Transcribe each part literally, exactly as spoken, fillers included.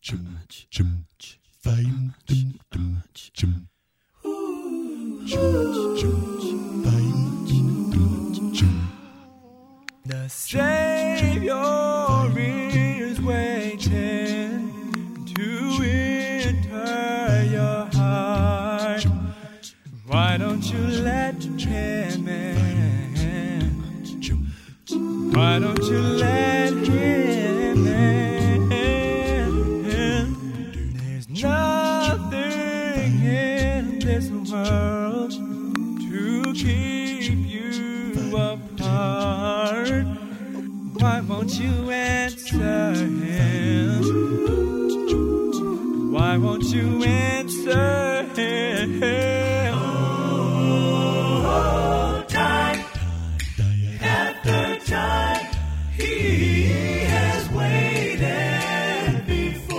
The Savior is waiting to enter your heart. Why don't you let him in? Why don't you let him in? There's nothing in this world to keep you apart. Why won't you answer him? Why won't you answer him? Oh, time after time, he has waited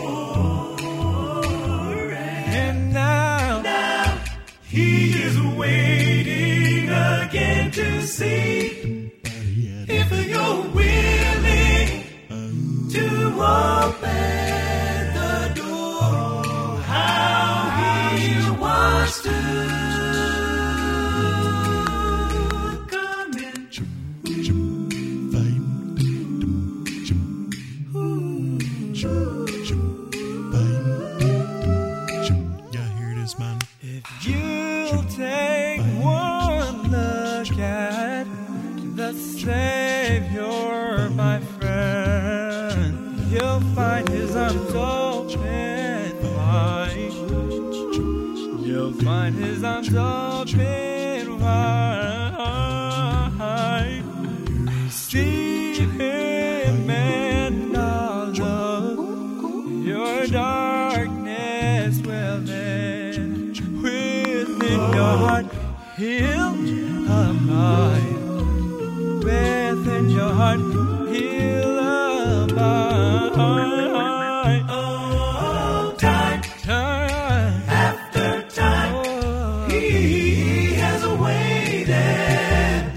before, And now, now he is waiting again to see if you're willing to open the door. How he wants to come in. Yeah, here it is, man. if you take one look at the Savior, my friend, you'll find his arms open wide. You'll find his arms open wide. Receive him and all of your darkness will then within your heart he'll abide. Within your heart he'll abide. Oh, time Time after time, oh, he has waited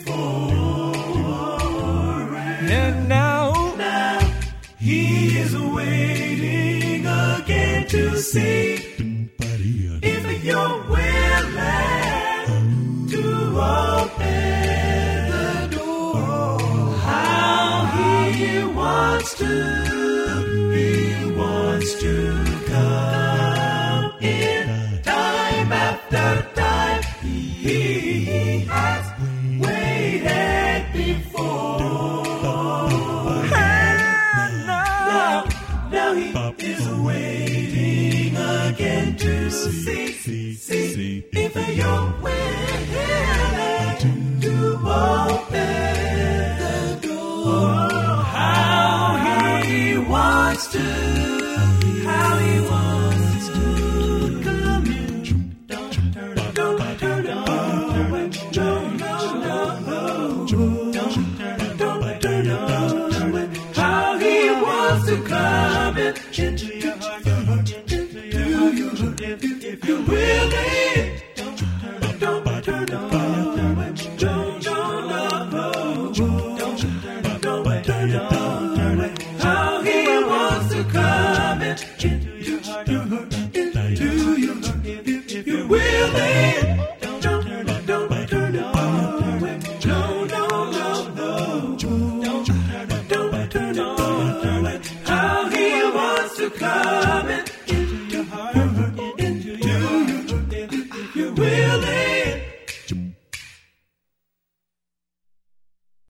before. and now Now he is waiting again to see if you're willing to open the door. How he wants to, he wants to come in. Time after time, he has waited before. and now Now he is waiting again to see, see if you're willing to open the door. How he wants to, how he wants to come in. Don't turn, don't turn away. No, no, no, no. Don't turn, don't turn away. How he wants to come in into your heart, into your heart. If, if you're willing, don't turn, don't turn away. No, no, no, no. Don't turn, don't turn away. How he wants to come in.